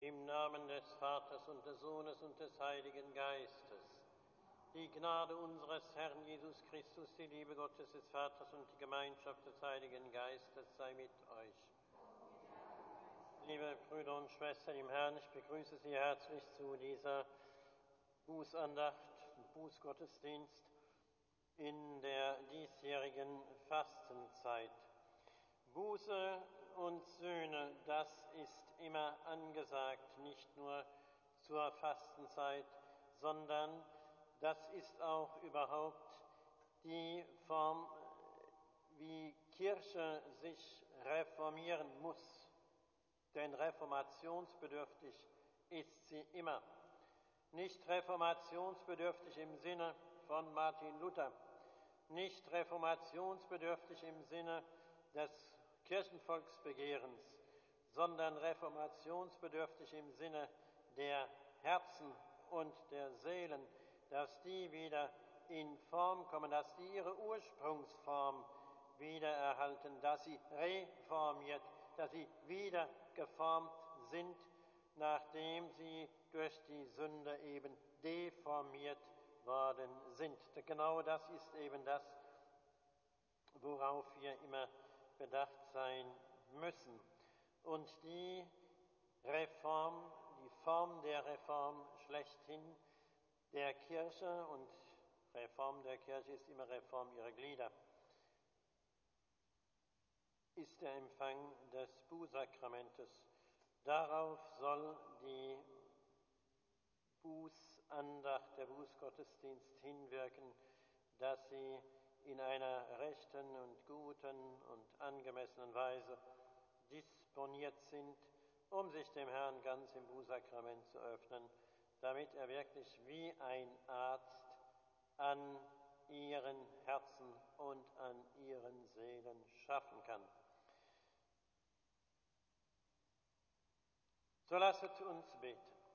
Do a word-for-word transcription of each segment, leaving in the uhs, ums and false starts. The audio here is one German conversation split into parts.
Im Namen des Vaters und des Sohnes und des Heiligen Geistes. Die Gnade unseres Herrn Jesus Christus, die Liebe Gottes des Vaters und die Gemeinschaft des Heiligen Geistes sei mit euch. Liebe Brüder und Schwestern im Herrn, ich begrüße Sie herzlich zu dieser Bußandacht, Bußgottesdienst in der diesjährigen Fastenzeit. Buße und Sühne, das ist immer angesagt, nicht nur zur Fastenzeit, sondern das ist auch überhaupt die Form, wie Kirche sich reformieren muss. Denn reformationsbedürftig ist sie immer. Nicht reformationsbedürftig im Sinne von Martin Luther, nicht reformationsbedürftig im Sinne des Kirchenvolksbegehrens, sondern reformationsbedürftig im Sinne der Herzen und der Seelen, dass die wieder in Form kommen, dass die ihre Ursprungsform wiedererhalten, dass sie reformiert, dass sie wieder geformt sind, nachdem sie durch die Sünde eben deformiert worden sind. Genau das ist eben das, worauf wir immer bedacht sein müssen. Und die Reform, die Form der Reform schlechthin der Kirche, und Reform der Kirche ist immer Reform ihrer Glieder, ist der Empfang des Bußsakramentes. Darauf soll die Bußandacht, der Bußgottesdienst hinwirken, dass sie in einer rechten und guten und angemessenen Weise disponiert sind, um sich dem Herrn ganz im Bußsakrament zu öffnen, damit er wirklich wie ein Arzt an ihren Herzen und an ihren Seelen schaffen kann. So lasset uns beten.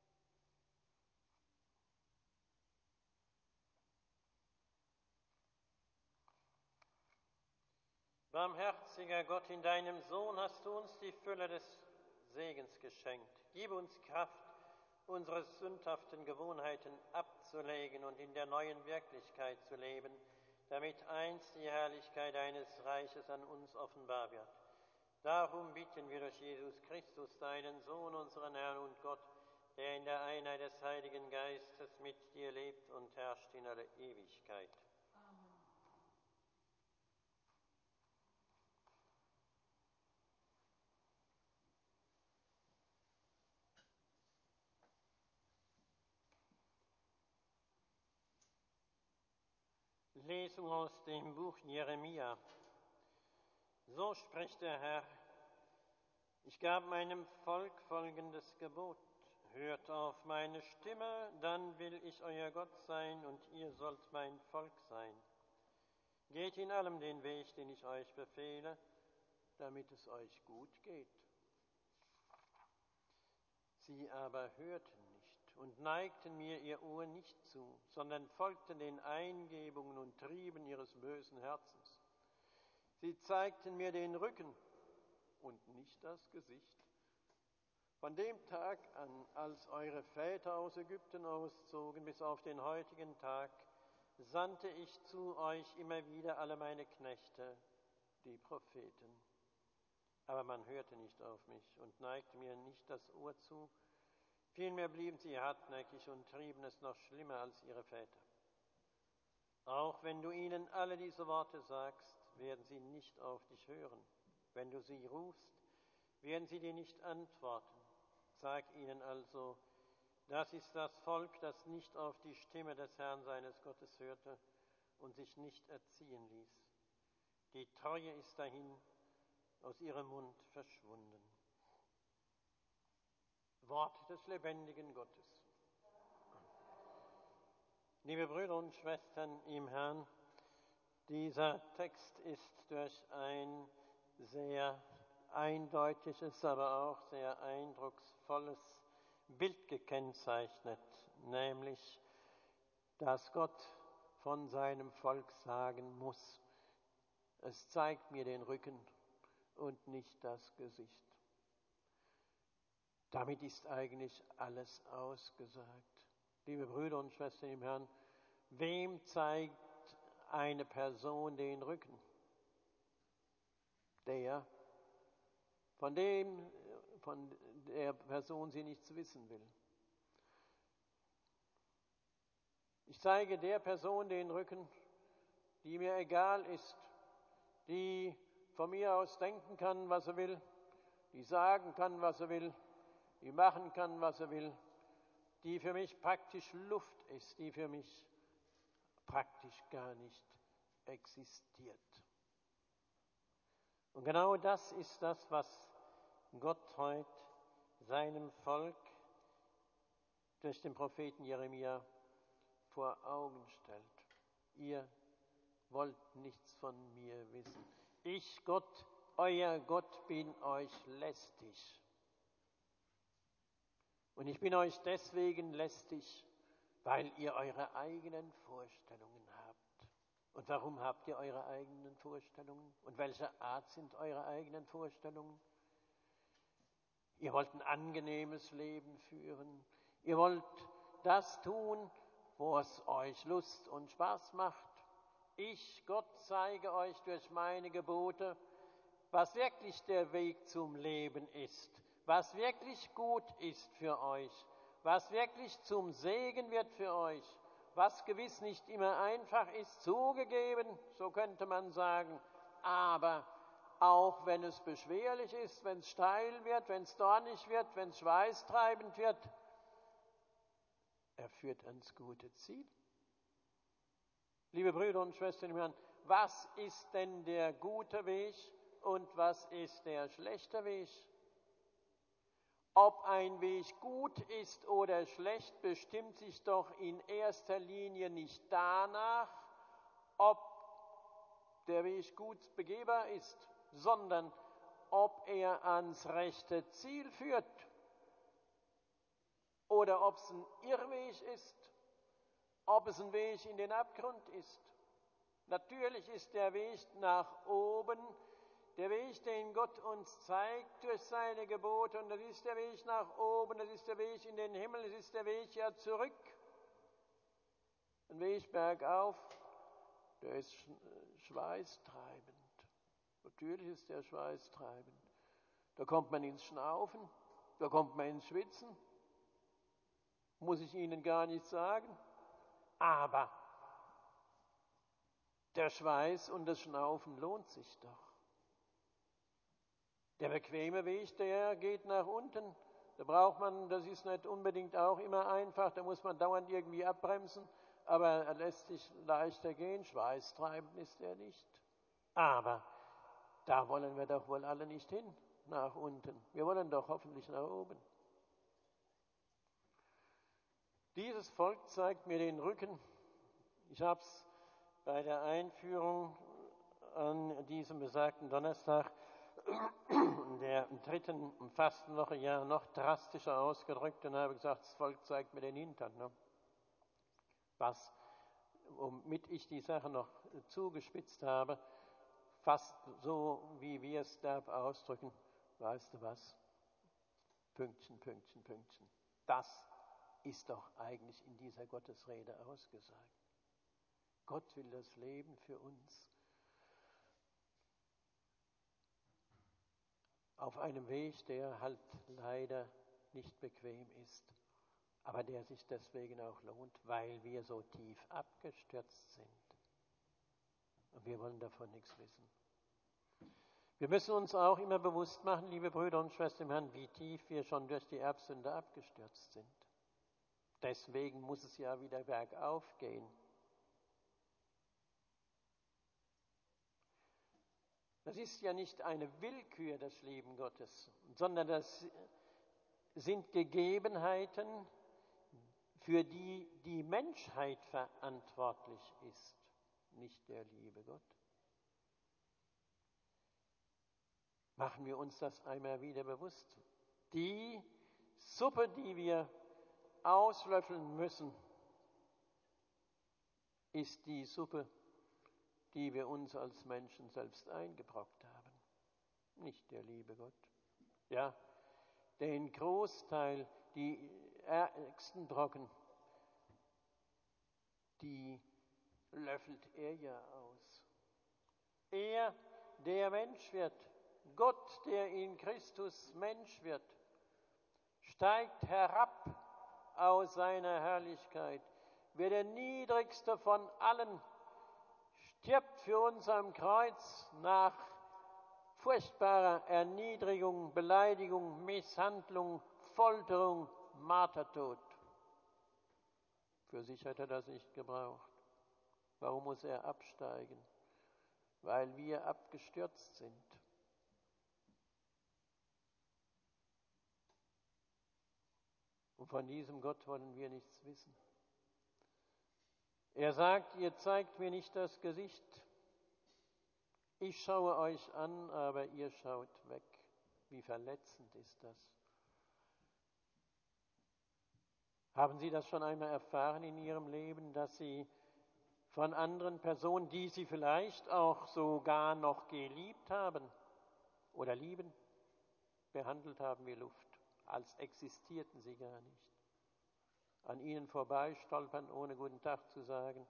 Barmherziger Gott, in deinem Sohn hast du uns die Fülle des Segens geschenkt. Gib uns Kraft, unsere sündhaften Gewohnheiten abzulegen und in der neuen Wirklichkeit zu leben, damit einst die Herrlichkeit deines Reiches an uns offenbar wird. Darum bitten wir durch Jesus Christus, deinen Sohn, unseren Herrn und Gott, der in der Einheit des Heiligen Geistes mit dir lebt und herrscht in alle Ewigkeit. Amen. Lesung aus dem Buch Jeremia. So spricht der Herr: Ich gab meinem Volk folgendes Gebot: Hört auf meine Stimme, dann will ich euer Gott sein und ihr sollt mein Volk sein. Geht in allem den Weg, den ich euch befehle, damit es euch gut geht. Sie aber hörten nicht und neigten mir ihr Ohr nicht zu, sondern folgten den Eingebungen und Trieben ihres bösen Herzens. Sie zeigten mir den Rücken und nicht das Gesicht. Von dem Tag an, als eure Väter aus Ägypten auszogen, bis auf den heutigen Tag, sandte ich zu euch immer wieder alle meine Knechte, die Propheten. Aber man hörte nicht auf mich und neigte mir nicht das Ohr zu. Vielmehr blieben sie hartnäckig und trieben es noch schlimmer als ihre Väter. Auch wenn du ihnen alle diese Worte sagst, werden sie nicht auf dich hören. Wenn du sie rufst, werden sie dir nicht antworten. Sag ihnen also, das ist das Volk, das nicht auf die Stimme des Herrn seines Gottes hörte und sich nicht erziehen ließ. Die Treue ist dahin aus ihrem Mund verschwunden. Wort des lebendigen Gottes. Liebe Brüder und Schwestern im Herrn, dieser Text ist durch ein sehr eindeutiges, aber auch sehr eindrucksvolles Bild gekennzeichnet, nämlich, dass Gott von seinem Volk sagen muss: Es zeigt mir den Rücken und nicht das Gesicht. Damit ist eigentlich alles ausgesagt. Liebe Brüder und Schwestern im Herrn, wem zeigt eine Person den Rücken? Der, von dem, von der Person sie nichts wissen will. Ich zeige der Person den Rücken, die mir egal ist, die von mir aus denken kann, was er will, die sagen kann, was er will, die machen kann, was er will, die für mich praktisch Luft ist, die für mich praktisch gar nicht existiert. Und genau das ist das, was Gott heute seinem Volk durch den Propheten Jeremia vor Augen stellt. Ihr wollt nichts von mir wissen. Ich, Gott, euer Gott, bin euch lästig. Und ich bin euch deswegen lästig, weil ihr eure eigenen Vorstellungen habt. Und warum habt ihr eure eigenen Vorstellungen? Und welcher Art sind eure eigenen Vorstellungen? Ihr wollt ein angenehmes Leben führen. Ihr wollt das tun, wo es euch Lust und Spaß macht. Ich, Gott, zeige euch durch meine Gebote, was wirklich der Weg zum Leben ist, was wirklich gut ist für euch, was wirklich zum Segen wird für euch, was gewiss nicht immer einfach ist, zugegeben, so könnte man sagen, aber auch wenn es beschwerlich ist, wenn es steil wird, wenn es dornig wird, wenn es schweißtreibend wird, er führt ans gute Ziel. Liebe Brüder und Schwestern im Herrn, was ist denn der gute Weg und was ist der schlechte Weg? Ob ein Weg gut ist oder schlecht, bestimmt sich doch in erster Linie nicht danach, ob der Weg gut begehbar ist, sondern ob er ans rechte Ziel führt oder ob es ein Irrweg ist, ob es ein Weg in den Abgrund ist. Natürlich ist der Weg nach oben der Weg, den Gott uns zeigt durch seine Gebote, und das ist der Weg nach oben, das ist der Weg in den Himmel, das ist der Weg ja zurück. Ein Weg bergauf, der ist schweißtreibend. Natürlich ist der schweißtreibend. Da kommt man ins Schnaufen, da kommt man ins Schwitzen. Muss ich Ihnen gar nicht sagen. Aber der Schweiß und das Schnaufen lohnt sich doch. Der bequeme Weg, der geht nach unten. Da braucht man, das ist nicht unbedingt auch immer einfach, da muss man dauernd irgendwie abbremsen, aber er lässt sich leichter gehen, schweißtreibend ist er nicht. Aber da wollen wir doch wohl alle nicht hin, nach unten. Wir wollen doch hoffentlich nach oben. Dieses Volk zeigt mir den Rücken. Ich habe es bei der Einführung an diesem besagten Donnerstag der dritten Fastenwoche ja noch drastischer ausgedrückt und habe gesagt, das Volk zeigt mir den Hintern. Ne? Was, womit ich die Sache noch zugespitzt habe, fast so, wie wir es da ausdrücken, weißt du was? Pünktchen, Pünktchen, Pünktchen. Das ist doch eigentlich in dieser Gottesrede ausgesagt. Gott will das Leben für uns auf einem Weg, der halt leider nicht bequem ist, aber der sich deswegen auch lohnt, weil wir so tief abgestürzt sind. Und wir wollen davon nichts wissen. Wir müssen uns auch immer bewusst machen, liebe Brüder und Schwestern im Herrn, wie tief wir schon durch die Erbsünde abgestürzt sind. Deswegen muss es ja wieder bergauf gehen. Das ist ja nicht eine Willkür, das Leben Gottes, sondern das sind Gegebenheiten, für die die Menschheit verantwortlich ist, nicht der liebe Gott. Machen wir uns das einmal wieder bewusst. Die Suppe, die wir auslöffeln müssen, ist die Suppe, die wir uns als Menschen selbst eingebrockt haben. Nicht der liebe Gott. Ja, Den Großteil, die ärgsten Brocken, die löffelt er ja aus. Er, der Mensch wird, Gott, der in Christus Mensch wird, steigt herab aus seiner Herrlichkeit, wird der niedrigste von allen, stirbt für uns am Kreuz nach furchtbarer Erniedrigung, Beleidigung, Misshandlung, Folterung, Martertod. Für sich hat er das nicht gebraucht. Warum muss er absteigen? Weil wir abgestürzt sind. Und von diesem Gott wollen wir nichts wissen. Er sagt, ihr zeigt mir nicht das Gesicht. Ich schaue euch an, aber ihr schaut weg. Wie verletzend ist das? Haben Sie das schon einmal erfahren in Ihrem Leben, dass Sie von anderen Personen, die Sie vielleicht auch sogar noch geliebt haben oder lieben, behandelt haben wie Luft, als existierten sie gar nicht? An ihnen vorbei stolpern, ohne guten Tag zu sagen,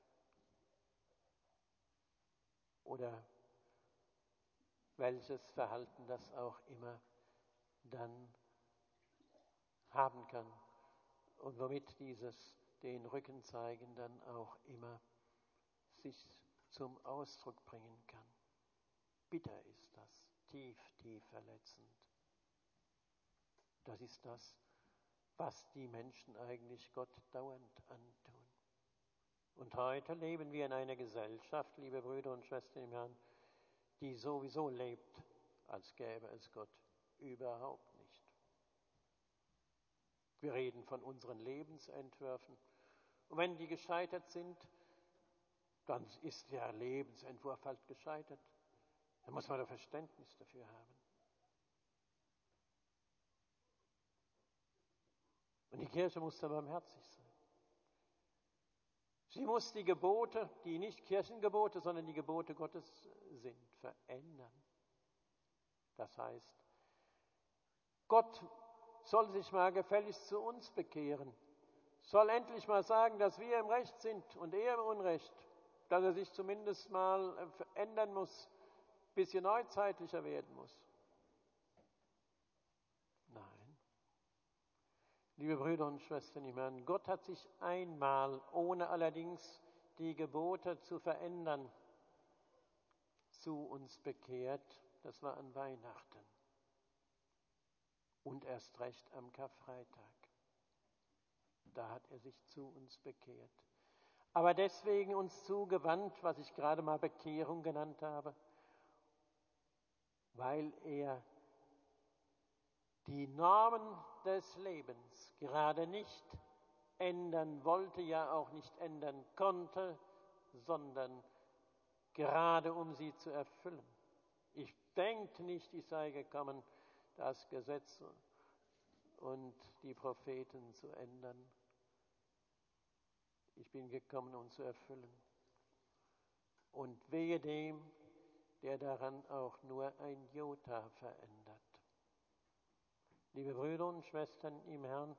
oder welches Verhalten das auch immer dann haben kann und womit dieses den Rücken zeigen dann auch immer sich zum Ausdruck bringen kann. Bitter ist das, tief, tief verletzend. Das ist das, was die Menschen eigentlich Gott dauernd antun. Und heute leben wir in einer Gesellschaft, liebe Brüder und Schwestern im Herrn, die sowieso lebt, als gäbe es Gott überhaupt nicht. Wir reden von unseren Lebensentwürfen. Und wenn die gescheitert sind, dann ist der Lebensentwurf halt gescheitert. Da muss man doch Verständnis dafür haben. Und die Kirche muss da barmherzig sein. Sie muss die Gebote, die nicht Kirchengebote, sondern die Gebote Gottes sind, verändern. Das heißt, Gott soll sich mal gefälligst zu uns bekehren, soll endlich mal sagen, dass wir im Recht sind und er im Unrecht, dass er sich zumindest mal verändern muss, ein bisschen neuzeitlicher werden muss. Nein. Liebe Brüder und Schwestern im Herrn, Gott hat sich einmal, ohne allerdings die Gebote zu verändern, zu uns bekehrt. Das war an Weihnachten und erst recht am Karfreitag. Da hat er sich zu uns bekehrt. Aber deswegen uns zugewandt, was ich gerade mal Bekehrung genannt habe, weil er die Normen des Lebens gerade nicht ändern wollte, ja auch nicht ändern konnte, sondern gerade um sie zu erfüllen. Ich denke nicht, ich sei gekommen, das Gesetz und die Propheten zu ändern. Ich bin gekommen, um zu erfüllen. Und wehe dem, der daran auch nur ein Jota verändert. Liebe Brüder und Schwestern im Herrn,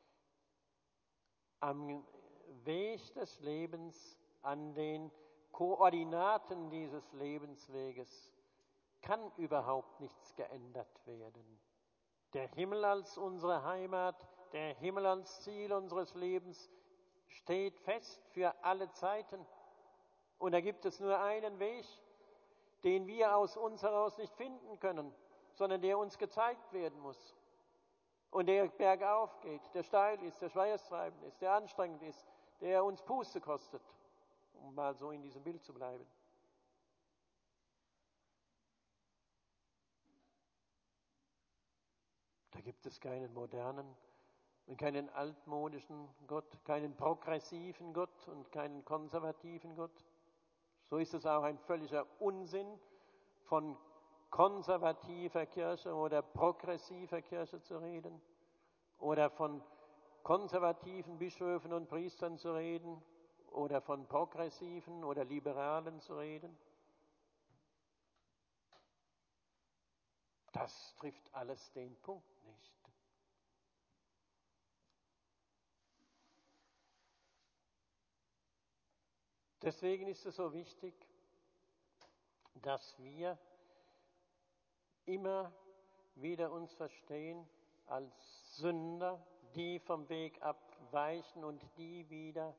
am Weg des Lebens, an den Koordinaten dieses Lebensweges kann überhaupt nichts geändert werden. Der Himmel als unsere Heimat, der Himmel als Ziel unseres Lebens steht fest für alle Zeiten. Und da gibt es nur einen Weg, den wir aus uns heraus nicht finden können, sondern der uns gezeigt werden muss. Und der bergauf geht, der steil ist, der schweißtreibend ist, der anstrengend ist, der uns Puste kostet, um mal so in diesem Bild zu bleiben. Da gibt es keinen modernen und keinen altmodischen Gott, keinen progressiven Gott und keinen konservativen Gott. So ist es auch ein völliger Unsinn, von konservativer Kirche oder progressiver Kirche zu reden oder von konservativen Bischöfen und Priestern zu reden oder von progressiven oder liberalen zu reden. Das trifft alles den Punkt nicht. Deswegen ist es so wichtig, dass wir immer wieder uns verstehen als Sünder, die vom Weg abweichen und die wieder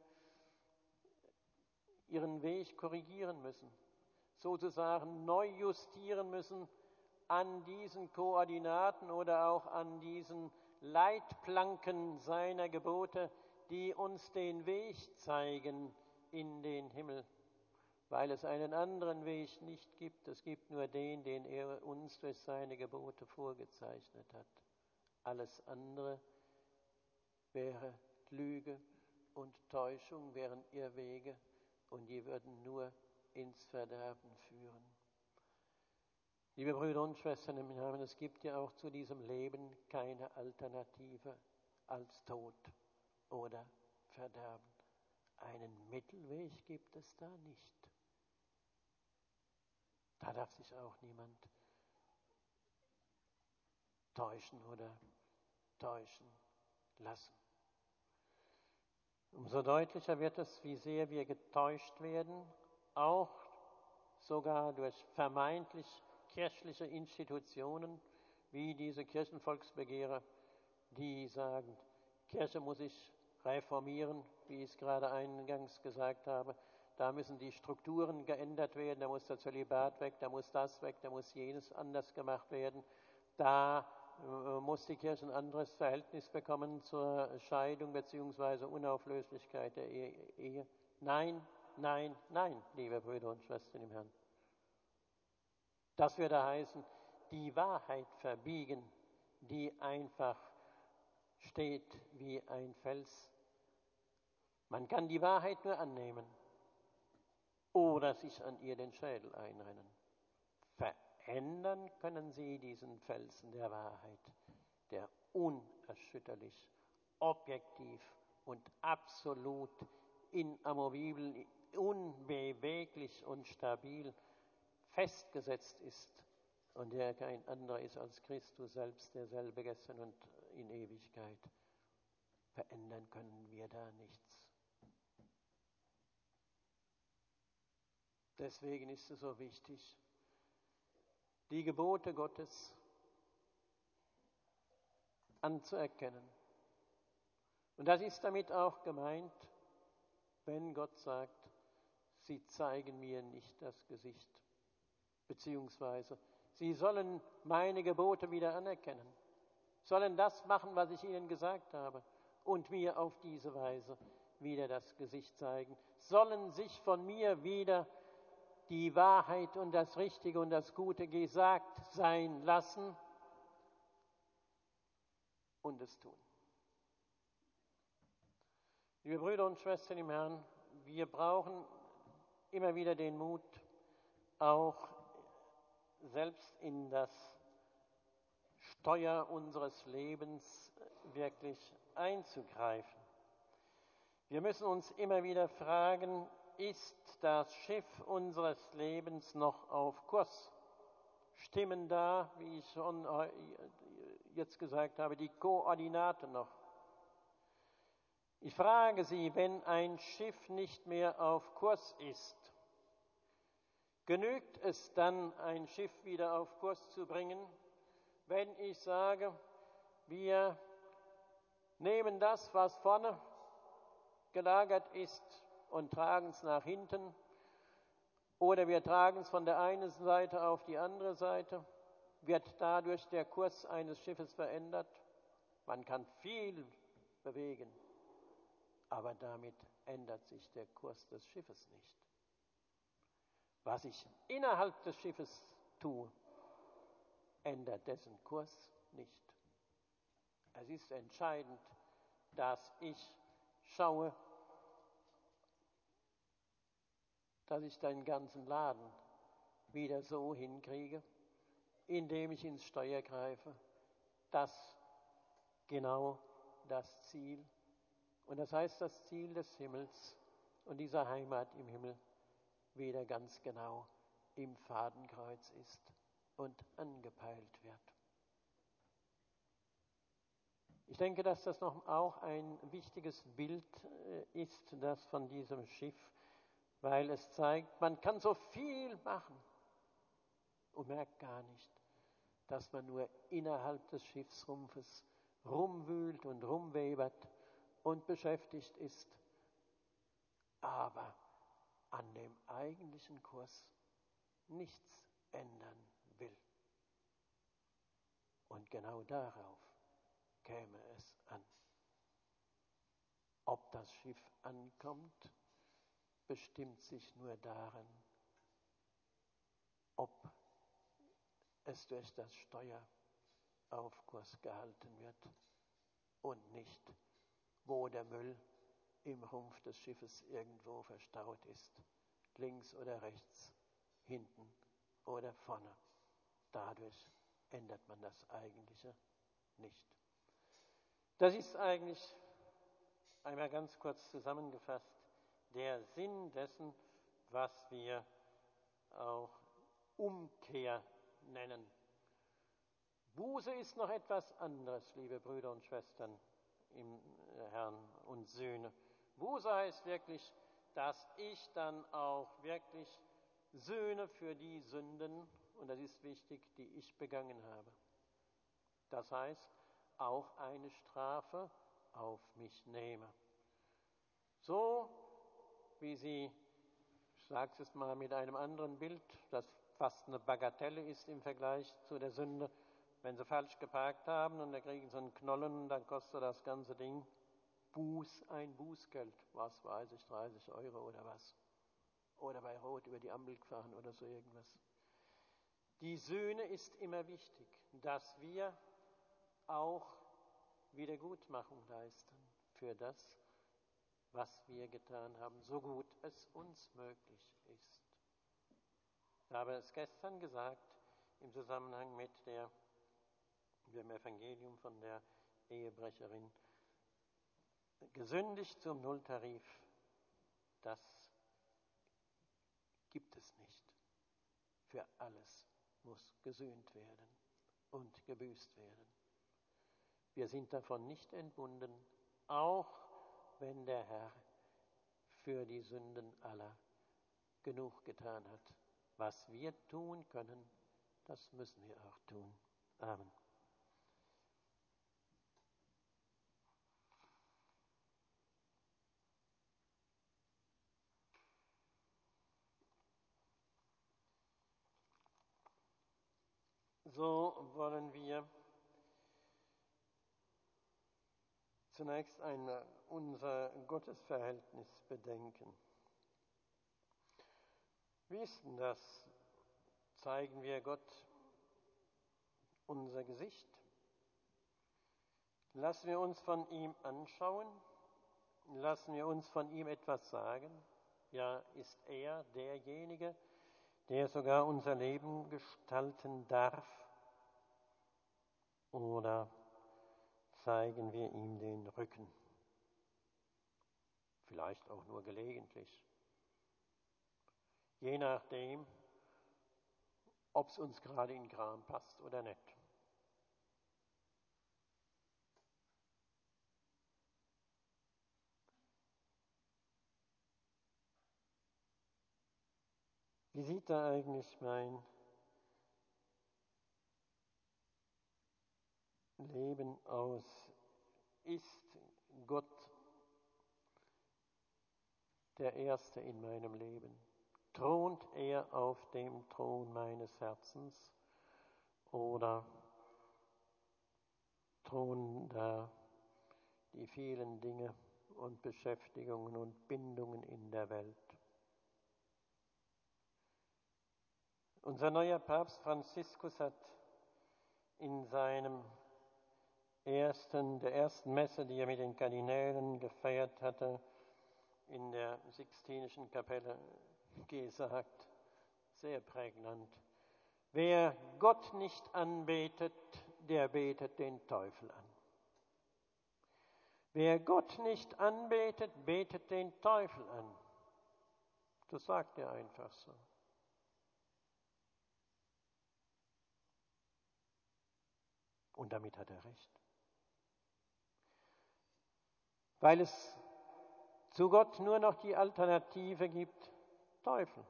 ihren Weg korrigieren müssen, sozusagen neu justieren müssen an diesen Koordinaten oder auch an diesen Leitplanken seiner Gebote, die uns den Weg zeigen in den Himmel, weil es einen anderen Weg nicht gibt. Es gibt nur den, den er uns durch seine Gebote vorgezeichnet hat. Alles andere wäre Lüge und Täuschung, wären Irrwege und die würden nur ins Verderben führen. Liebe Brüder und Schwestern im Herrn, es gibt ja auch zu diesem Leben keine Alternative als Tod oder Verderben. Einen Mittelweg gibt es da nicht. Da darf sich auch niemand täuschen oder täuschen lassen. Umso deutlicher wird es, wie sehr wir getäuscht werden, auch sogar durch vermeintlich kirchliche Institutionen, wie diese Kirchenvolksbegehrer, die sagen, Kirche muss sich reformieren, wie ich es gerade eingangs gesagt habe. Da müssen die Strukturen geändert werden, da muss der Zölibat weg, da muss das weg, da muss jenes anders gemacht werden. Da äh, muss die Kirche ein anderes Verhältnis bekommen zur Scheidung bzw. Unauflöslichkeit der Ehe. Nein, nein, nein, liebe Brüder und Schwestern im Herrn. Das würde heißen, die Wahrheit verbiegen, die einfach steht wie ein Fels. Man kann die Wahrheit nur annehmen oder sich an ihr den Schädel einrennen. Verändern können sie diesen Felsen der Wahrheit, der unerschütterlich, objektiv und absolut inamovibel, unbeweglich und stabil festgesetzt ist und der kein anderer ist als Christus selbst, derselbe gestern und in Ewigkeit. Verändern können wir da nichts. Deswegen ist es so wichtig, die Gebote Gottes anzuerkennen. Und das ist damit auch gemeint, wenn Gott sagt, sie zeigen mir nicht das Gesicht. Beziehungsweise, sie sollen meine Gebote wieder anerkennen, sollen das machen, was ich ihnen gesagt habe und mir auf diese Weise wieder das Gesicht zeigen, sollen sich von mir wieder die Wahrheit und das Richtige und das Gute gesagt sein lassen und es tun. Liebe Brüder und Schwestern im Herrn, wir brauchen immer wieder den Mut, auch selbst in das Steuer unseres Lebens wirklich einzugreifen. Wir müssen uns immer wieder fragen, ist das Schiff unseres Lebens noch auf Kurs? Stimmen da, wie ich schon jetzt gesagt habe, die Koordinaten noch? Ich frage Sie, wenn ein Schiff nicht mehr auf Kurs ist, genügt es dann, ein Schiff wieder auf Kurs zu bringen, wenn ich sage, wir nehmen das, was vorne gelagert ist, und tragen es nach hinten, oder wir tragen es von der einen Seite auf die andere Seite, wird dadurch der Kurs eines Schiffes verändert? Man kann viel bewegen, aber damit ändert sich der Kurs des Schiffes nicht. Was ich innerhalb des Schiffes tue, ändert dessen Kurs nicht. Es ist entscheidend, dass ich schaue, dass ich den ganzen Laden wieder so hinkriege, indem ich ins Steuer greife, dass genau das Ziel, und das heißt das Ziel des Himmels und dieser Heimat im Himmel, wieder ganz genau im Fadenkreuz ist und angepeilt wird. Ich denke, dass das noch auch ein wichtiges Bild ist, das von diesem Schiff weil es zeigt, man kann so viel machen und merkt gar nicht, dass man nur innerhalb des Schiffsrumpfes rumwühlt und rumwebert und beschäftigt ist, aber an dem eigentlichen Kurs nichts ändern will. Und genau darauf käme es an. Ob das Schiff ankommt, bestimmt sich nur darin, ob es durch das Steuer auf Kurs gehalten wird und nicht, wo der Müll im Rumpf des Schiffes irgendwo verstaut ist, links oder rechts, hinten oder vorne. Dadurch ändert man das Eigentliche nicht. Das ist eigentlich, einmal ganz kurz zusammengefasst, der Sinn dessen, was wir auch Umkehr nennen. Buße ist noch etwas anderes, liebe Brüder und Schwestern im Herrn und Söhne. Buße heißt wirklich, dass ich dann auch wirklich söhne für die Sünden, und das ist wichtig, die ich begangen habe. Das heißt, auch eine Strafe auf mich nehme. So wie sie, ich sage es mal mit einem anderen Bild, das fast eine Bagatelle ist im Vergleich zu der Sünde, wenn sie falsch geparkt haben und da kriegen sie einen Knollen, dann kostet das ganze Ding Buß, ein Bußgeld, was weiß ich, dreißig Euro oder was. Oder bei Rot über die Ampel gefahren oder so irgendwas. Die Sühne ist immer wichtig, dass wir auch Wiedergutmachung leisten für das, was wir getan haben, so gut es uns möglich ist. Ich habe es gestern gesagt im Zusammenhang mit der, dem Evangelium von der Ehebrecherin. Gesündigt zum Nulltarif, das gibt es nicht. Für alles muss gesühnt werden und gebüßt werden. Wir sind davon nicht entbunden, auch wenn der Herr für die Sünden aller genug getan hat. Was wir tun können, das müssen wir auch tun. Amen. So wollen wir zunächst einmal unser Gottesverhältnis bedenken. Wie ist denn das? Zeigen wir Gott unser Gesicht? Lassen wir uns von ihm anschauen? Lassen wir uns von ihm etwas sagen? Ja, ist er derjenige, der sogar unser Leben gestalten darf? Oder zeigen wir ihm den Rücken? Vielleicht auch nur gelegentlich. Je nachdem, ob es uns gerade in den Kram passt oder nicht. Wie sieht da eigentlich mein Leben aus? Ist Gott der Erste in meinem Leben? Thront er auf dem Thron meines Herzens oder thronen da die vielen Dinge und Beschäftigungen und Bindungen in der Welt? Unser neuer Papst Franziskus hat in seinem ersten, der ersten Messe, die er mit den Kardinälen gefeiert hatte, in der Sixtinischen Kapelle gesagt, sehr prägnant: Wer Gott nicht anbetet, der betet den Teufel an. Wer Gott nicht anbetet, betet den Teufel an. Das sagt er einfach so. Und damit hat er recht. Weil es zu Gott nur noch die Alternative gibt, Teufel.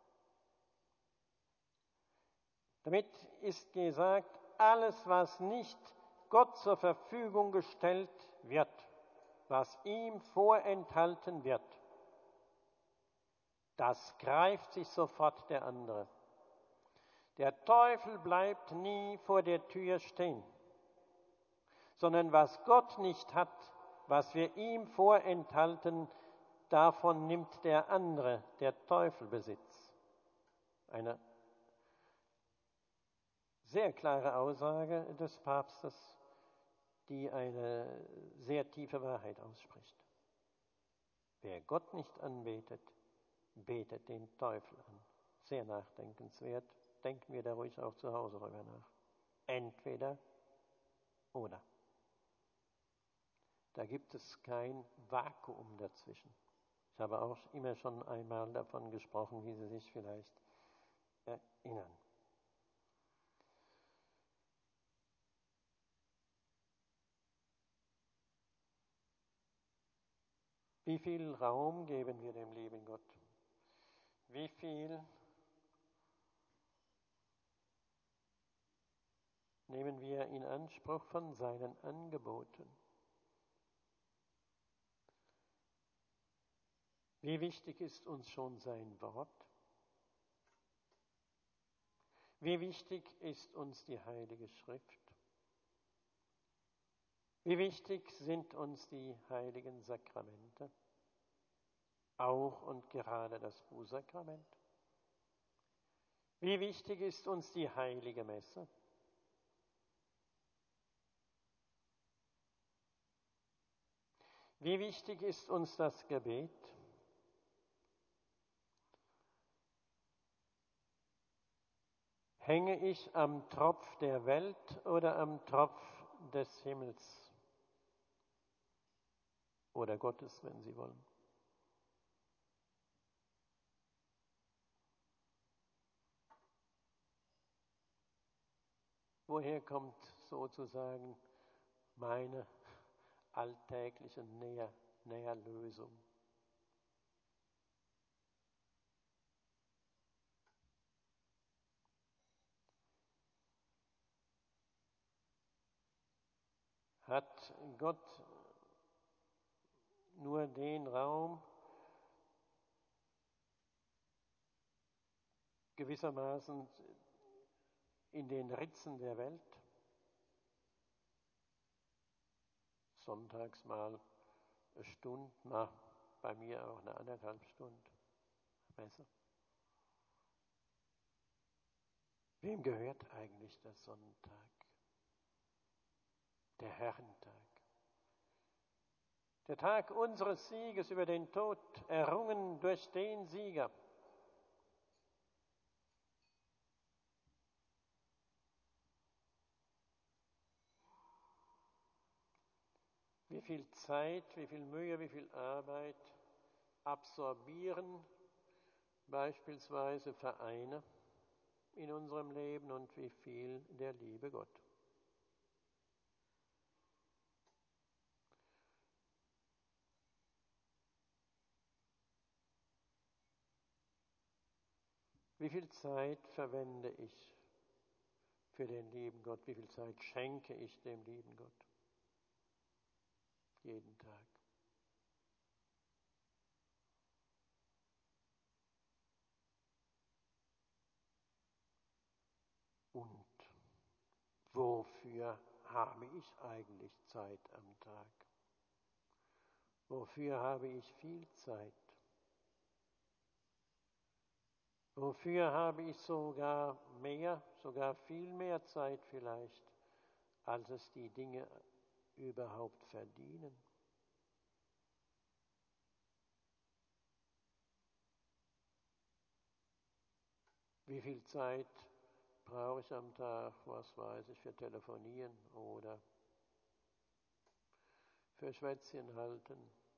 Damit ist gesagt, alles, was nicht Gott zur Verfügung gestellt wird, was ihm vorenthalten wird, das greift sich sofort der andere. Der Teufel bleibt nie vor der Tür stehen, sondern was Gott nicht hat, was wir ihm vorenthalten, davon nimmt der andere, der Teufel, Besitz. Eine sehr klare Aussage des Papstes, die eine sehr tiefe Wahrheit ausspricht. Wer Gott nicht anbetet, betet den Teufel an. Sehr nachdenkenswert. Denken wir da ruhig auch zu Hause darüber nach. Entweder oder. Da gibt es kein Vakuum dazwischen. Ich habe auch immer schon einmal davon gesprochen, wie Sie sich vielleicht erinnern. Wie viel Raum geben wir dem lieben Gott? Wie viel nehmen wir in Anspruch von seinen Angeboten? Wie wichtig ist uns schon sein Wort? Wie wichtig ist uns die Heilige Schrift? Wie wichtig sind uns die heiligen Sakramente? Auch und gerade das Bußsakrament? Wie wichtig ist uns die heilige Messe? Wie wichtig ist uns das Gebet? Hänge ich am Tropf der Welt oder am Tropf des Himmels? Oder Gottes, wenn Sie wollen. Woher kommt sozusagen meine alltägliche Näher, Näherlösung? Hat Gott nur den Raum gewissermaßen in den Ritzen der Welt? Sonntags mal eine Stunde, na, bei mir auch eine anderthalb Stunden Messe. Wem gehört eigentlich der Sonntag? Der Herrentag. Der Tag unseres Sieges über den Tod, errungen durch den Sieger. Wie viel Zeit, wie viel Mühe, wie viel Arbeit absorbieren beispielsweise Vereine in unserem Leben und wie viel der liebe Gott. Wie viel Zeit verwende ich für den lieben Gott? Wie viel Zeit schenke ich dem lieben Gott? Jeden Tag. Und wofür habe ich eigentlich Zeit am Tag? Wofür habe ich viel Zeit? Wofür habe ich sogar mehr, sogar viel mehr Zeit vielleicht, als es die Dinge überhaupt verdienen? Wie viel Zeit brauche ich am Tag, was weiß ich, für Telefonieren oder für Schwätzchen halten?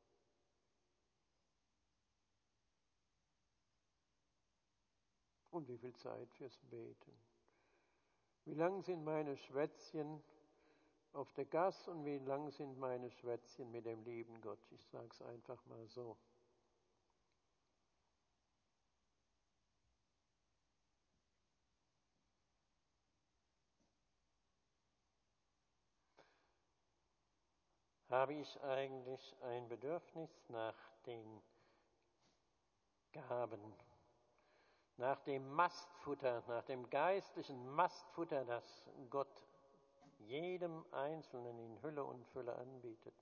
Und wie viel Zeit fürs Beten? Wie lang sind meine Schwätzchen auf der Gasse und wie lang sind meine Schwätzchen mit dem lieben Gott? Ich sage es einfach mal so. Habe ich eigentlich ein Bedürfnis nach den Gaben, nach dem Mastfutter, nach dem geistlichen Mastfutter, das Gott jedem Einzelnen in Hülle und Fülle anbietet?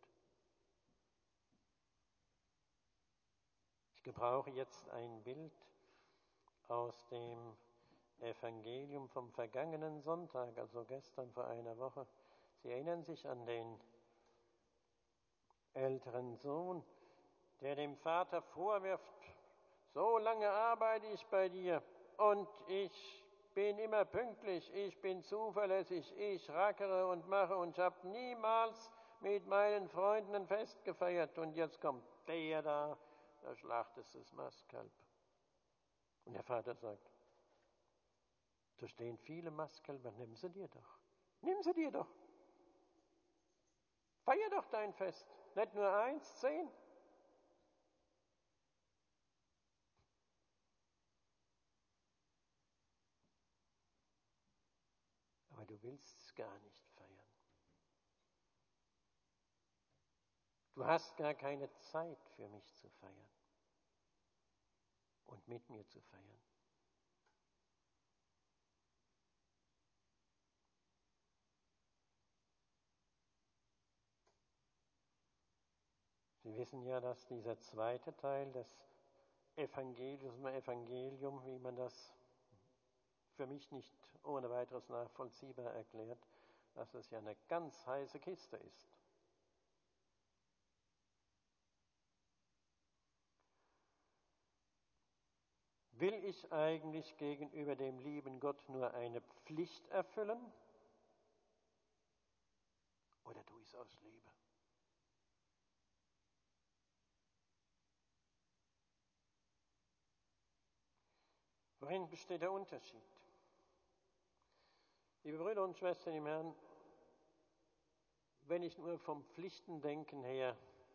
Ich gebrauche jetzt ein Bild aus dem Evangelium vom vergangenen Sonntag, also gestern vor einer Woche. Sie erinnern sich an den älteren Sohn, der dem Vater vorwirft: So lange arbeite ich bei dir und ich bin immer pünktlich, ich bin zuverlässig, ich rackere und mache und ich habe niemals mit meinen Freunden ein Fest gefeiert und jetzt kommt der da, da schlachtest du das Mastkalb. Und der Vater sagt: Da stehen viele Mastkälber, nimm sie dir doch. Nimm sie dir doch. Feier doch dein Fest. Nicht nur eins, zehn. Aber du willst es gar nicht feiern. Du hast gar keine Zeit für mich zu feiern und mit mir zu feiern. Sie wissen ja, dass dieser zweite Teil des Evangeliums, Evangelium, wie man das für mich nicht ohne weiteres nachvollziehbar erklärt, dass es ja eine ganz heiße Kiste ist. Will ich eigentlich gegenüber dem lieben Gott nur eine Pflicht erfüllen oder tue ich es aus Liebe? Worin besteht der Unterschied? Liebe Brüder und Schwestern im Herrn, wenn ich nur vom Pflichtendenken her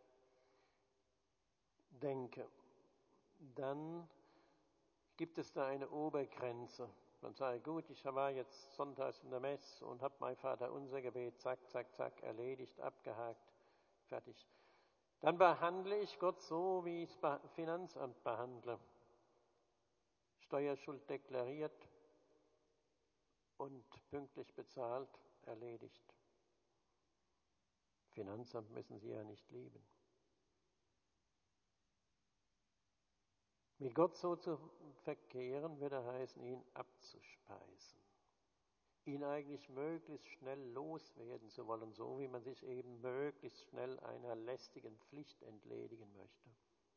denke, dann gibt es da eine Obergrenze. Man sagt: Gut, ich war jetzt sonntags in der Messe und habe mein Vaterunser Gebet, zack, zack, zack, erledigt, abgehakt, fertig. Dann behandle ich Gott so, wie ich das Finanzamt behandle. Steuerschuld deklariert und pünktlich bezahlt, erledigt. Finanzamt müssen Sie ja nicht lieben. Mit Gott so zu verkehren, würde heißen, ihn abzuspeisen. Ihn eigentlich möglichst schnell loswerden zu wollen, so wie man sich eben möglichst schnell einer lästigen Pflicht entledigen möchte.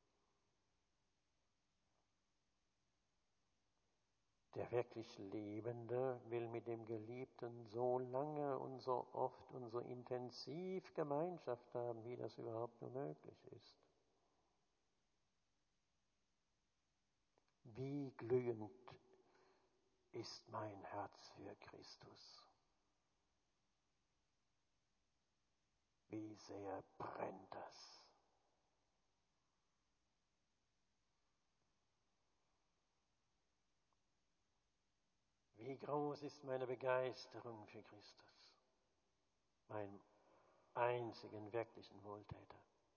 Der wirklich Lebende will mit dem Geliebten so lange und so oft und so intensiv Gemeinschaft haben, wie das überhaupt nur möglich ist. Wie glühend ist mein Herz für Christus. Wie sehr brennt das. Wie groß ist meine Begeisterung für Christus, meinen einzigen wirklichen Wohltäter.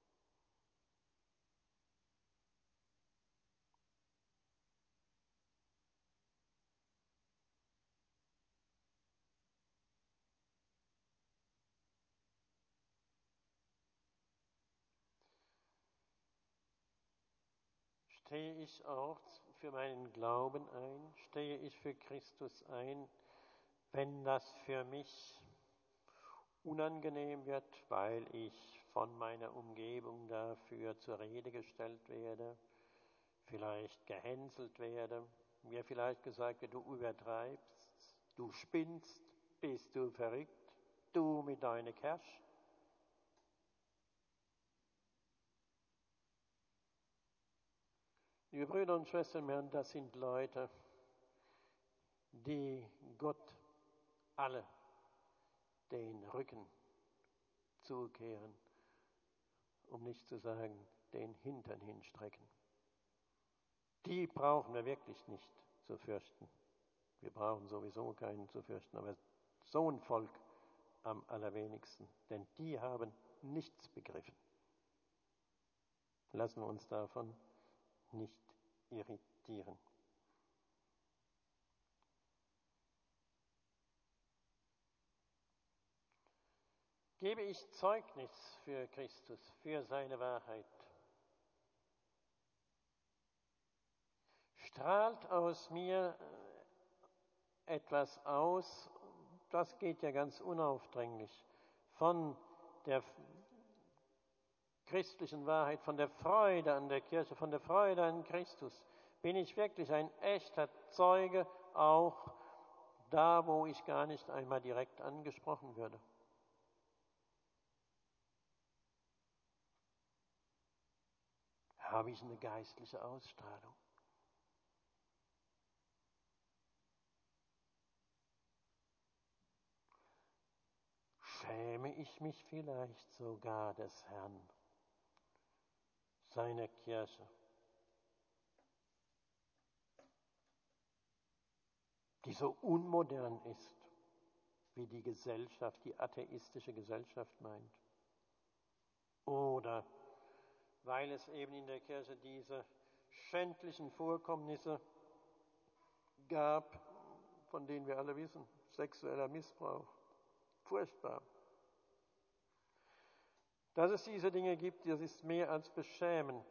Stehe ich auch für meinen Glauben ein? Stehe ich für Christus ein, wenn das für mich unangenehm wird, weil ich von meiner Umgebung dafür zur Rede gestellt werde, vielleicht gehänselt werde, mir vielleicht gesagt wird: Du übertreibst, du spinnst, bist du verrückt, du mit deiner Kirche. Liebe Brüder und Schwestern im Herrn, das sind Leute, die Gott alle den Rücken zukehren, um nicht zu sagen, den Hintern hinstrecken. Die brauchen wir wirklich nicht zu fürchten. Wir brauchen sowieso keinen zu fürchten, aber so ein Volk am allerwenigsten. Denn die haben nichts begriffen. Lassen wir uns davon nicht irritieren. Gebe ich Zeugnis für Christus, für seine Wahrheit? Strahlt aus mir etwas aus, das geht ja ganz unaufdringlich, von der christlichen Wahrheit, von der Freude an der Kirche, von der Freude an Christus? Bin ich wirklich ein echter Zeuge, auch da, wo ich gar nicht einmal direkt angesprochen würde? Habe ich eine geistliche Ausstrahlung? Schäme ich mich vielleicht sogar des Herrn, seiner Kirche, die so unmodern ist, wie die Gesellschaft, die atheistische Gesellschaft meint? Oder weil es eben in der Kirche diese schändlichen Vorkommnisse gab, von denen wir alle wissen, sexueller Missbrauch, furchtbar. Dass es diese Dinge gibt, das ist mehr als beschämend.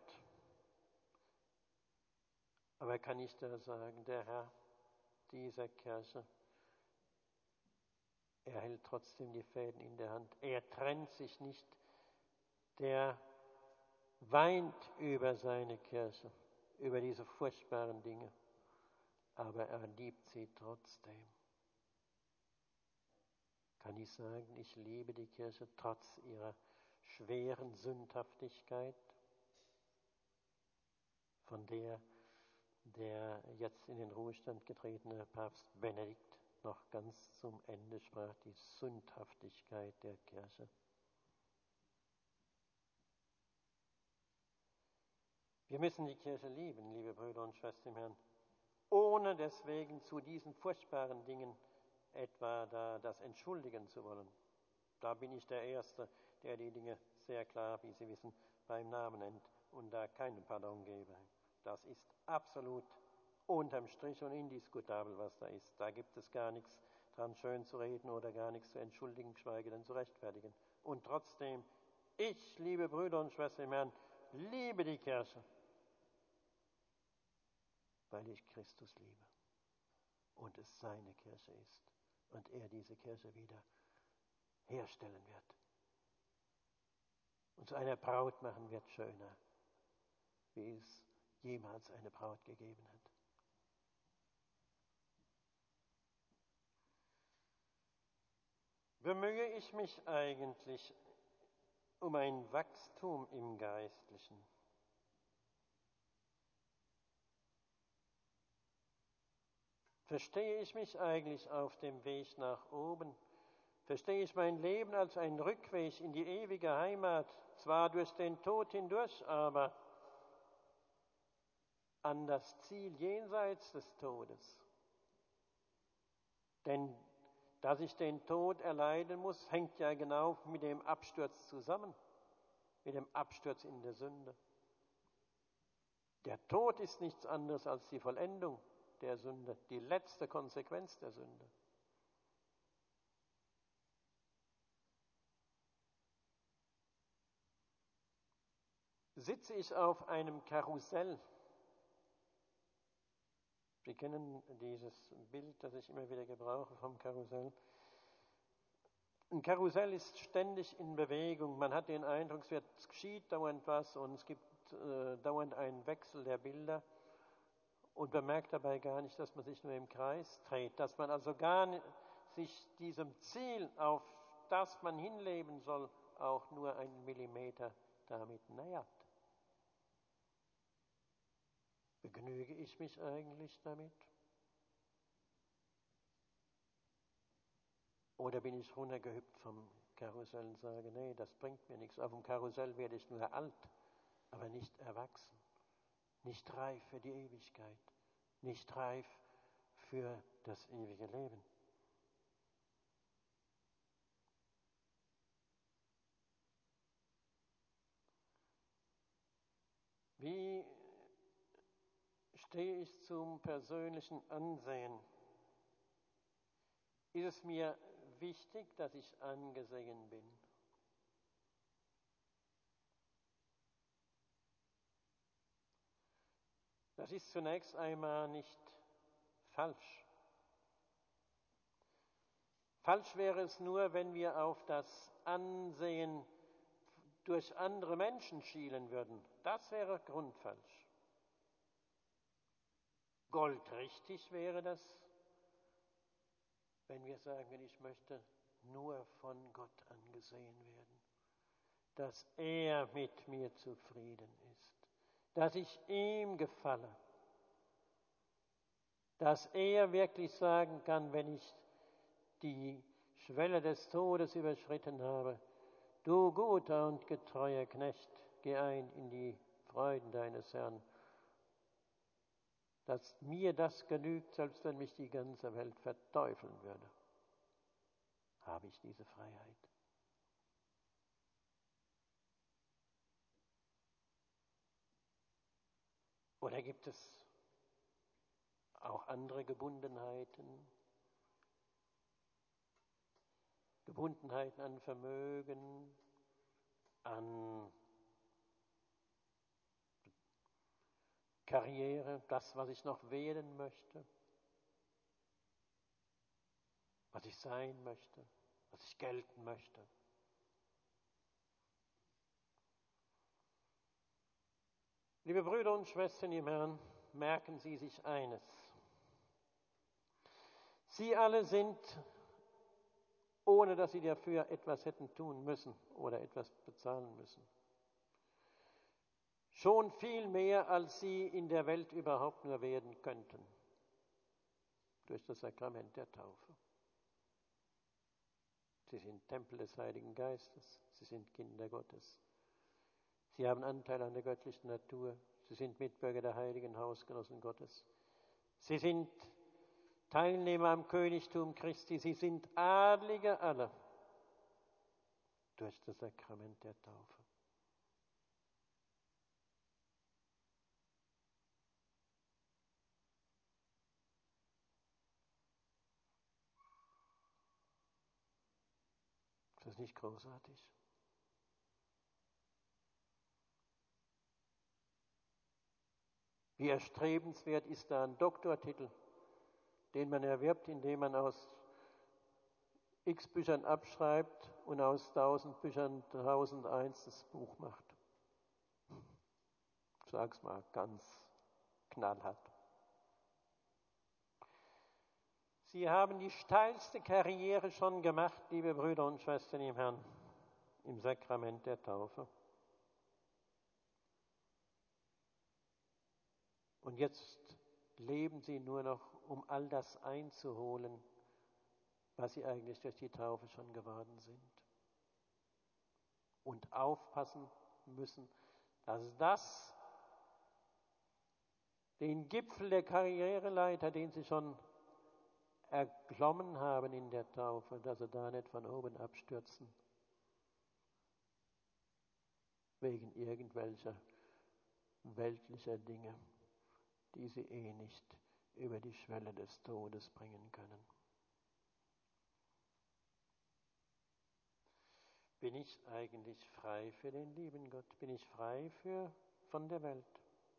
Aber kann ich da sagen, der Herr dieser Kirche, er hält trotzdem die Fäden in der Hand. Er trennt sich nicht, der weint über seine Kirche, über diese furchtbaren Dinge, aber er liebt sie trotzdem. Kann ich sagen, ich liebe die Kirche trotz ihrer schweren Sündhaftigkeit, von der der jetzt in den Ruhestand getretene Papst Benedikt noch ganz zum Ende sprach, die Sündhaftigkeit der Kirche. Wir müssen die Kirche lieben, liebe Brüder und Schwestern im Herrn, ohne deswegen zu diesen furchtbaren Dingen etwa da das entschuldigen zu wollen. Da bin ich der Erste, der die Dinge sehr klar, wie Sie wissen, beim Namen nennt und da keinen Pardon gebe. Das ist absolut unterm Strich und indiskutabel, was da ist. Da gibt es gar nichts dran schön zu reden oder gar nichts zu entschuldigen, geschweige denn zu rechtfertigen. Und trotzdem, ich, liebe Brüder und Schwestern im Herrn, liebe die Kirche, weil ich Christus liebe und es seine Kirche ist und er diese Kirche wieder herstellen wird und zu einer Braut machen wird, schöner, wie es jemals eine Braut gegeben hat. Bemühe ich mich eigentlich um ein Wachstum im Geistlichen? Verstehe ich mich eigentlich auf dem Weg nach oben? Verstehe ich mein Leben als einen Rückweg in die ewige Heimat, zwar durch den Tod hindurch, aber an das Ziel jenseits des Todes? Denn dass ich den Tod erleiden muss, hängt ja genau mit dem Absturz zusammen, mit dem Absturz in der Sünde. Der Tod ist nichts anderes als die Vollendung der Sünde, die letzte Konsequenz der Sünde. Sitze ich auf einem Karussell? Sie kennen dieses Bild, das ich immer wieder gebrauche vom Karussell. Ein Karussell ist ständig in Bewegung. Man hat den Eindruck, es, wird, es geschieht dauernd was und es gibt äh, dauernd einen Wechsel der Bilder und man merkt dabei gar nicht, dass man sich nur im Kreis dreht, dass man also gar nicht sich diesem Ziel, auf das man hinleben soll, auch nur einen Millimeter damit nähert. Begnüge ich mich eigentlich damit? Oder bin ich runtergehüpft vom Karussell und sage, nee, das bringt mir nichts. Auf dem Karussell werde ich nur alt, aber nicht erwachsen, nicht reif für die Ewigkeit, nicht reif für das ewige Leben. Stehe ich zum persönlichen Ansehen? Ist es mir wichtig, dass ich angesehen bin? Das ist zunächst einmal nicht falsch. Falsch wäre es nur, wenn wir auf das Ansehen durch andere Menschen schielen würden. Das wäre grundfalsch. Goldrichtig wäre das, wenn wir sagen, ich möchte nur von Gott angesehen werden, dass er mit mir zufrieden ist, dass ich ihm gefalle, dass er wirklich sagen kann, wenn ich die Schwelle des Todes überschritten habe, du guter und getreuer Knecht, geh ein in die Freuden deines Herrn, dass mir das genügt, selbst wenn mich die ganze Welt verteufeln würde, habe ich diese Freiheit. Oder gibt es auch andere Gebundenheiten? Gebundenheiten an Vermögen, an Karriere, das, was ich noch werden möchte, was ich sein möchte, was ich gelten möchte. Liebe Brüder und Schwestern im Herrn, merken Sie sich eines. Sie alle sind, ohne dass Sie dafür etwas hätten tun müssen oder etwas bezahlen müssen, schon viel mehr, als Sie in der Welt überhaupt nur werden könnten, durch das Sakrament der Taufe. Sie sind Tempel des Heiligen Geistes, Sie sind Kinder Gottes. Sie haben Anteil an der göttlichen Natur, Sie sind Mitbürger der heiligen Hausgenossen Gottes. Sie sind Teilnehmer am Königtum Christi, Sie sind Adlige aller durch das Sakrament der Taufe. Ist das nicht großartig? Wie erstrebenswert ist da ein Doktortitel, den man erwirbt, indem man aus x Büchern abschreibt und aus tausend Büchern tausendeins das Buch macht. Ich sag's mal ganz knallhart. Sie haben die steilste Karriere schon gemacht, liebe Brüder und Schwestern im Herrn, im Sakrament der Taufe. Und jetzt leben Sie nur noch, um all das einzuholen, was Sie eigentlich durch die Taufe schon geworden sind. Und aufpassen müssen, dass das den Gipfel der Karriereleiter, den Sie schon erklommen haben in der Taufe, dass Sie da nicht von oben abstürzen, wegen irgendwelcher weltlicher Dinge, die Sie eh nicht über die Schwelle des Todes bringen können. Bin ich eigentlich frei für den lieben Gott? Bin ich frei für, von der Welt?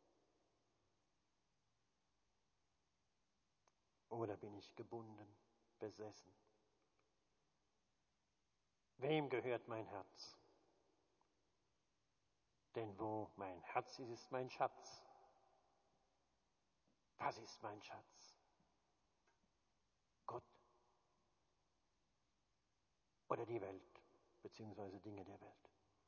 Oder bin ich gebunden, besessen? Wem gehört mein Herz? Denn wo mein Herz ist, ist mein Schatz. Was ist mein Schatz? Gott oder die Welt, beziehungsweise Dinge der Welt?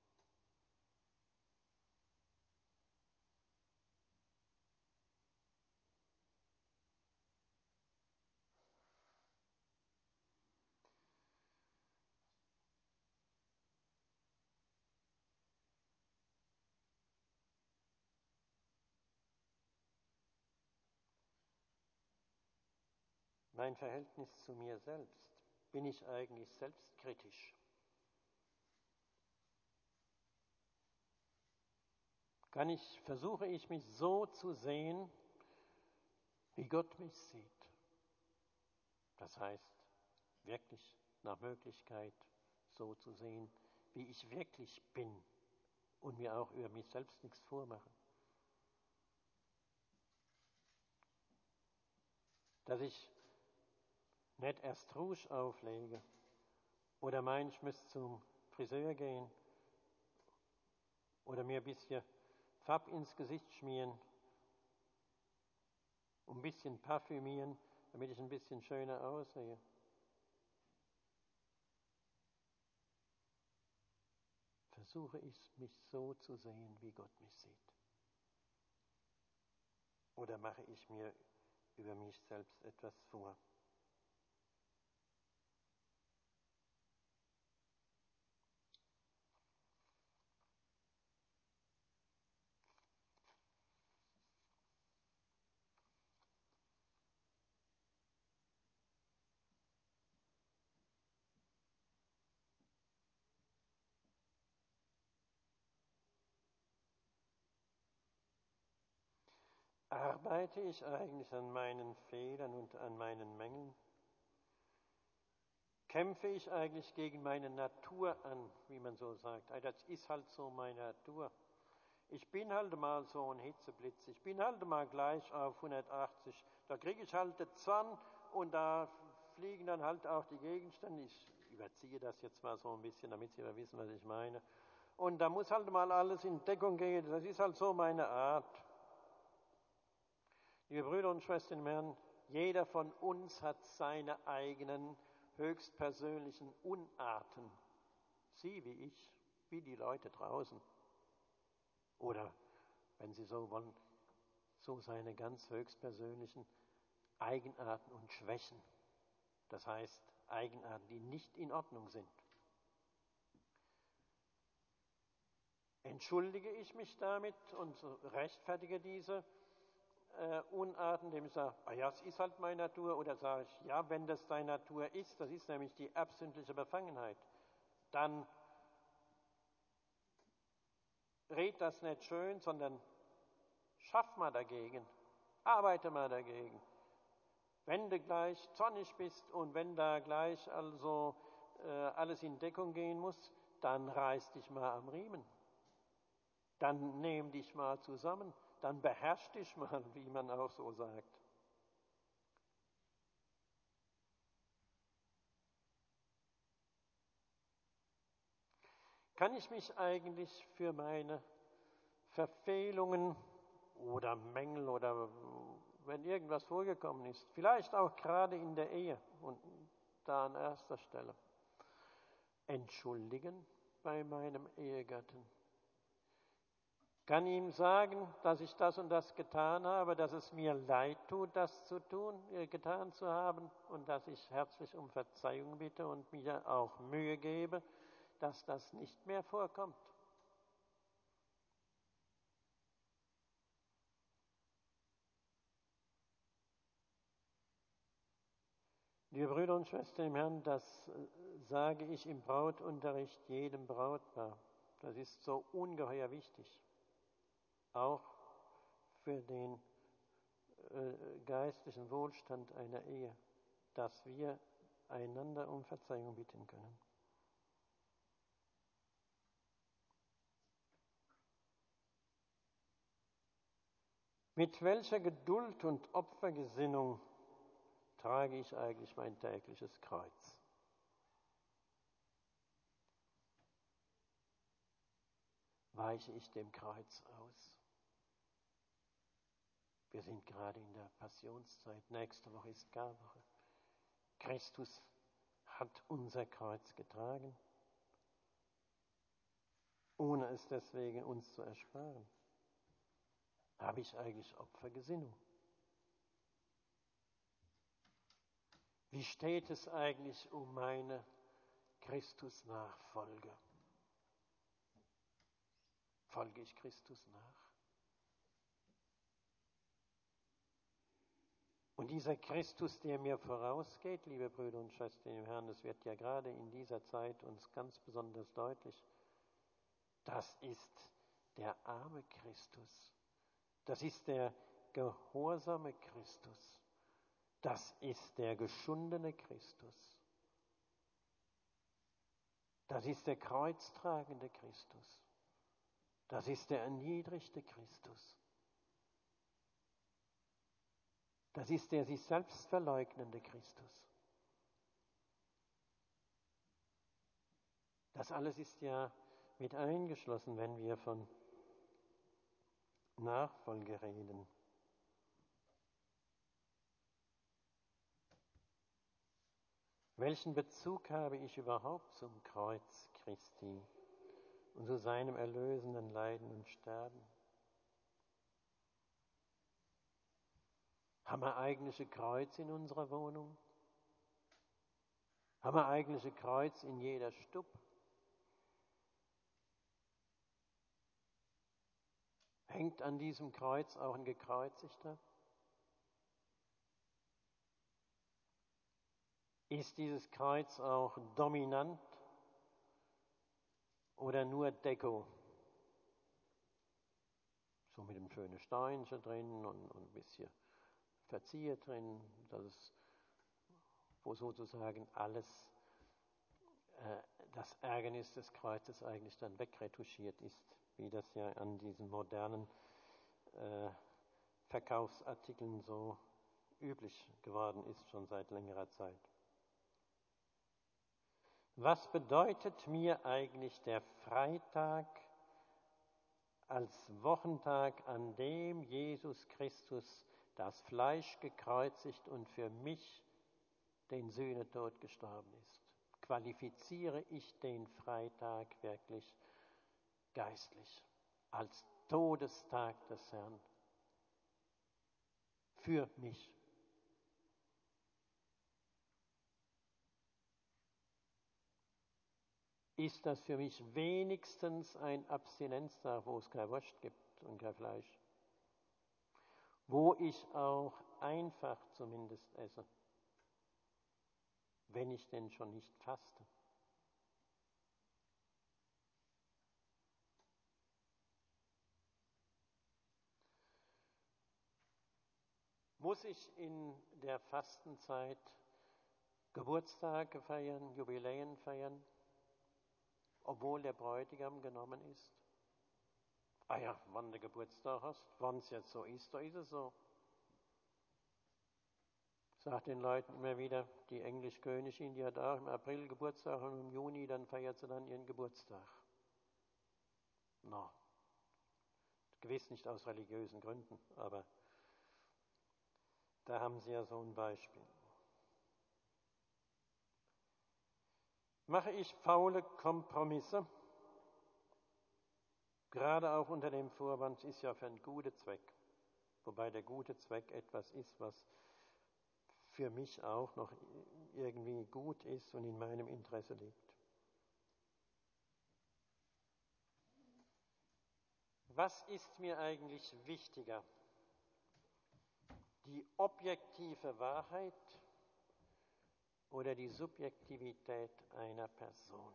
Mein Verhältnis zu mir selbst, bin ich eigentlich selbstkritisch? Kann ich, versuche ich mich so zu sehen, wie Gott mich sieht. Das heißt, wirklich nach Möglichkeit so zu sehen, wie ich wirklich bin und mir auch über mich selbst nichts vormachen. Dass ich nicht erst Rouge auflege oder meine, ich müsste zum Friseur gehen oder mir ein bisschen Farb ins Gesicht schmieren, ein bisschen parfümieren, damit ich ein bisschen schöner aussehe. Versuche ich, mich so zu sehen, wie Gott mich sieht. Oder mache ich mir über mich selbst etwas vor? Arbeite ich eigentlich an meinen Fehlern und an meinen Mängeln? Kämpfe ich eigentlich gegen meine Natur an, wie man so sagt? Das ist halt so meine Natur. Ich bin halt mal so ein Hitzeblitz. Ich bin halt mal gleich auf hundertachtzig. Da kriege ich halt den Zorn und da fliegen dann halt auch die Gegenstände. Ich überziehe das jetzt mal so ein bisschen, damit Sie wissen, was ich meine. Und da muss halt mal alles in Deckung gehen. Das ist halt so meine Art. Liebe Brüder und Schwestern im Herrn, jeder von uns hat seine eigenen höchstpersönlichen Unarten. Sie wie ich, wie die Leute draußen. Oder, wenn Sie so wollen, so seine ganz höchstpersönlichen Eigenarten und Schwächen. Das heißt, Eigenarten, die nicht in Ordnung sind. Entschuldige ich mich damit und rechtfertige diese äh, Unarten, indem ich sage, ah ja, es ist halt meine Natur, oder sage ich, ja, wenn das deine Natur ist, das ist nämlich die erbsündliche Befangenheit, dann red das nicht schön, sondern schaff mal dagegen, arbeite mal dagegen. Wenn du gleich zornig bist und wenn da gleich also äh, alles in Deckung gehen muss, dann reiß dich mal am Riemen. Dann nehm dich mal zusammen, dann beherrsch dich mal, wie man auch so sagt. Kann ich mich eigentlich für meine Verfehlungen oder Mängel oder wenn irgendwas vorgekommen ist, vielleicht auch gerade in der Ehe und da an erster Stelle, entschuldigen bei meinem Ehegatten? Kann ihm sagen, dass ich das und das getan habe, dass es mir leid tut, das zu tun, äh, getan zu haben und dass ich herzlich um Verzeihung bitte und mir auch Mühe gebe, dass das nicht mehr vorkommt. Liebe Brüder und Schwestern im Herrn, das sage ich im Brautunterricht jedem Brautpaar. Das ist so ungeheuer wichtig, auch für den äh, geistlichen Wohlstand einer Ehe, dass wir einander um Verzeihung bitten können. Mit welcher Geduld und Opfergesinnung trage ich eigentlich mein tägliches Kreuz? Weiche ich dem Kreuz aus? Wir sind gerade in der Passionszeit, nächste Woche ist Karwoche. Christus hat unser Kreuz getragen, ohne es deswegen uns zu ersparen. Habe ich eigentlich Opfergesinnung? Wie steht es eigentlich um meine Christusnachfolge? Folge ich Christus nach? Und dieser Christus, der mir vorausgeht, liebe Brüder und Schwestern im Herrn, das wird ja gerade in dieser Zeit uns ganz besonders deutlich, das ist der arme Christus. Das ist der gehorsame Christus. Das ist der geschundene Christus. Das ist der kreuztragende Christus. Das ist der erniedrigte Christus. Das ist der sich selbst verleugnende Christus. Das alles ist ja mit eingeschlossen, wenn wir von Nachfolge reden. Welchen Bezug habe ich überhaupt zum Kreuz Christi und zu seinem erlösenden Leiden und Sterben? Haben wir eigentlich ein Kreuz in unserer Wohnung? Haben wir eigentlich ein Kreuz in jeder Stub? Hängt an diesem Kreuz auch ein Gekreuzigter? Ist dieses Kreuz auch dominant oder nur Deko? So mit einem schönen Steinchen drin und, und ein bisschen verziert drin, dass es, wo sozusagen alles, äh, das Ärgernis des Kreuzes eigentlich dann wegretuschiert ist, wie das ja an diesen modernen äh, Verkaufsartikeln so üblich geworden ist, schon seit längerer Zeit. Was bedeutet mir eigentlich der Freitag als Wochentag, an dem Jesus Christus das Fleisch gekreuzigt und für mich den Sühnetod gestorben ist? Qualifiziere ich den Freitag wirklich geistlich als Todestag des Herrn für mich? Ist das für mich wenigstens ein Abstinenztag, wo es keine Wurst gibt und kein Fleisch? Wo ich auch einfach zumindest esse, wenn ich denn schon nicht faste. Muss ich in der Fastenzeit Geburtstage feiern, Jubiläen feiern, obwohl der Bräutigam genommen ist? Ah ja, wann du Geburtstag hast, wann es jetzt so ist, da ist es so. Ich sage den Leuten immer wieder, die Englischkönigin, die hat auch im April Geburtstag und im Juni, dann feiert sie dann ihren Geburtstag. No. Gewiss nicht aus religiösen Gründen, aber da haben Sie ja so ein Beispiel. Mache ich faule Kompromisse? Gerade auch unter dem Vorwand, es ist ja für einen guten Zweck. Wobei der gute Zweck etwas ist, was für mich auch noch irgendwie gut ist und in meinem Interesse liegt. Was ist mir eigentlich wichtiger? Die objektive Wahrheit oder die Subjektivität einer Person?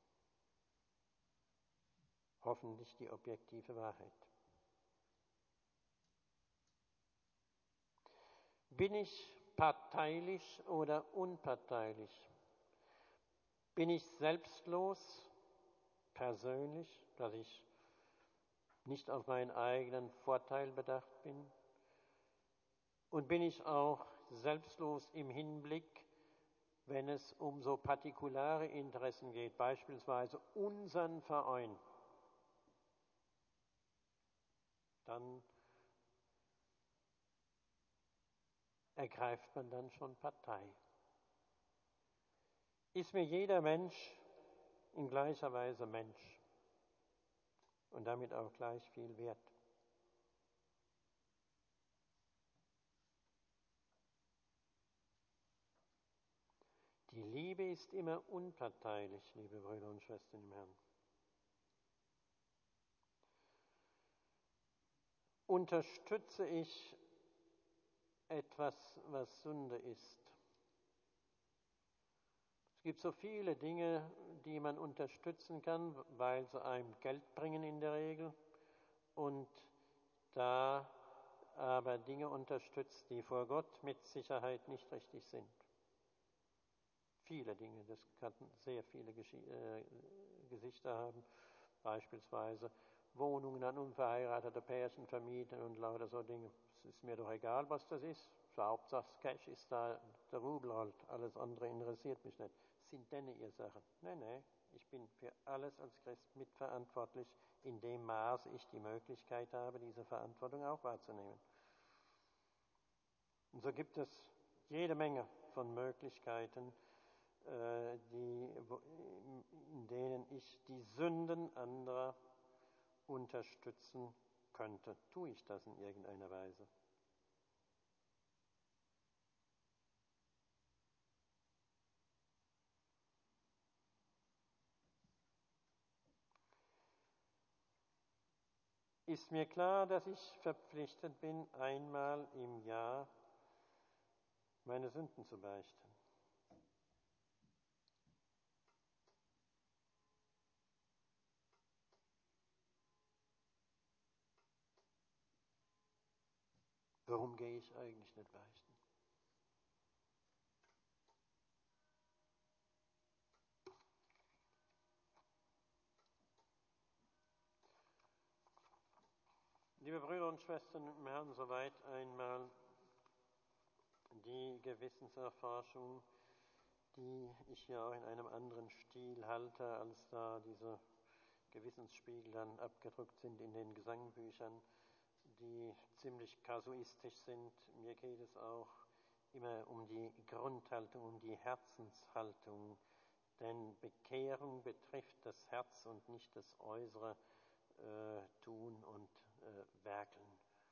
Hoffentlich die objektive Wahrheit. Bin ich parteilich oder unparteilich? Bin ich selbstlos, persönlich, dass ich nicht auf meinen eigenen Vorteil bedacht bin? Und bin ich auch selbstlos im Hinblick, wenn es um so partikulare Interessen geht, beispielsweise unseren Verein? Dann ergreift man dann schon Partei. Ist mir jeder Mensch in gleicher Weise Mensch und damit auch gleich viel wert? Die Liebe ist immer unparteilich, liebe Brüder und Schwestern im Herrn. Unterstütze ich etwas, was Sünde ist? Es gibt so viele Dinge, die man unterstützen kann, weil sie einem Geld bringen in der Regel. Und da aber Dinge unterstützt, die vor Gott mit Sicherheit nicht richtig sind. Viele Dinge, das kann sehr viele Gesch- äh, Gesichter haben, beispielsweise Wohnungen an unverheiratete Pärchen vermieten und lauter so Dinge. Es ist mir doch egal, was das ist. Hauptsache Cash ist da, der Rubel halt, alles andere interessiert mich nicht. Sind denn ihr Sachen? Nein, nein, ich bin für alles als Christ mitverantwortlich, in dem Maße ich die Möglichkeit habe, diese Verantwortung auch wahrzunehmen. Und so gibt es jede Menge von Möglichkeiten, äh, die, in denen ich die Sünden anderer unterstützen könnte. Tue ich das in irgendeiner Weise? Ist mir klar, dass ich verpflichtet bin, einmal im Jahr meine Sünden zu beichten. Warum gehe ich eigentlich nicht beichten? Liebe Brüder und Schwestern im Herrn, soweit einmal die Gewissenserforschung, die ich hier auch in einem anderen Stil halte, als da diese Gewissensspiegel dann abgedruckt sind in den Gesangbüchern, die ziemlich kasuistisch sind. Mir geht es auch immer um die Grundhaltung, um die Herzenshaltung, denn Bekehrung betrifft das Herz und nicht das äußere äh, Tun und äh, Werkeln.